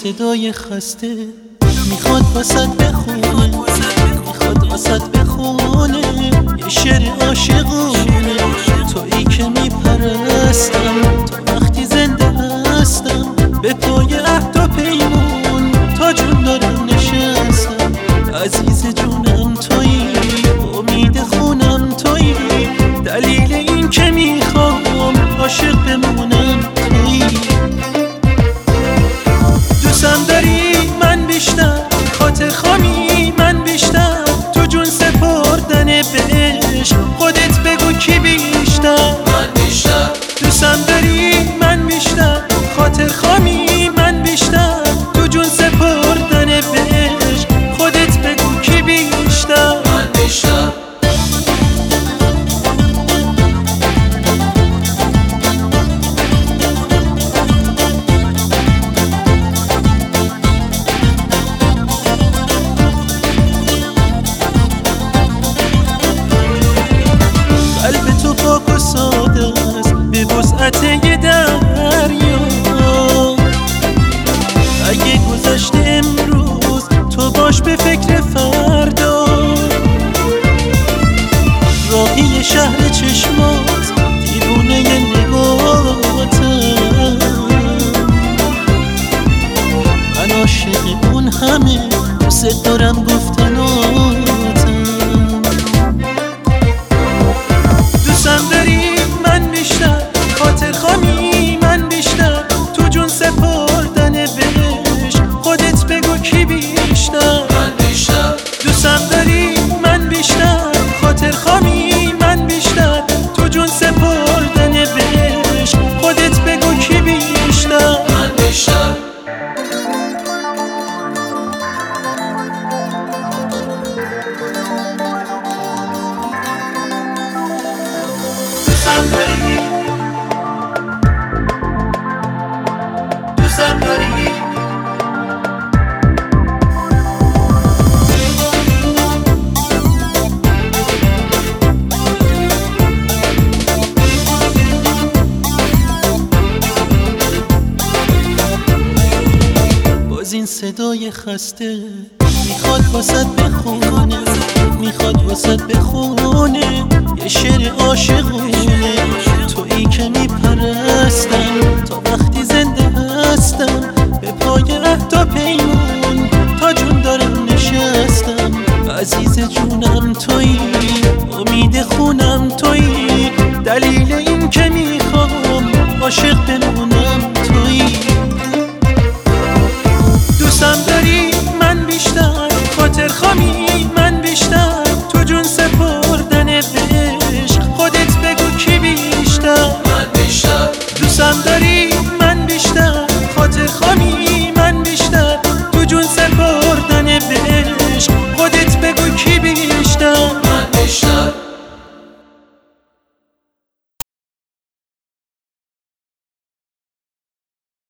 صدای خسته میخواد واسط بخونه، میخواد واسط بخونه یه شعر عاشقونه. تویی که میپرستم تا وقتی زنده هستم، به پای عهد و پیمون تا جون دارم نشستم. عزیز جونم تویی، امید خونم تویی، دلیل این که میخوام عاشق بمونم تویی. دوستم داری من بیشتر، خاطر خوامی من بیشتر، تو جون سپردن بهش خودت بگو کی بیشتر. من بیشتر دوستم داری من بیشتر، خاطر خوامی من بیشتر، تو جون سپردن بهش خودت بگو کی بیشتر. من بیشتر قلب تو پاک و ساده است به وسعت یه دریا. اگه گذشته امروز تو باش به فکر فردا. راهی شهر چشمات دیوونه نگاتم، من عاشق اون همه دوست دارم گفتناتم. دوستم داری من بیشتر، خاطر خوامی من بیشتر، تو جون سپردن بهش خودت بگو کی بیشتر. من بیشتر دوستم داری من بیشتر، خاطر خوامی من بیشتر، تو جون سپردن بهش خودت بگو کی بیشتر. من بیشتر دوستم داری، دوستم داری. باز این صدای خسته میخواد واسط بخونه، میخواد واسط بخونه یه شعر عاشقونه. تویی که میپرستم تا وقتی زنده هستم، به پای عهد و پیمون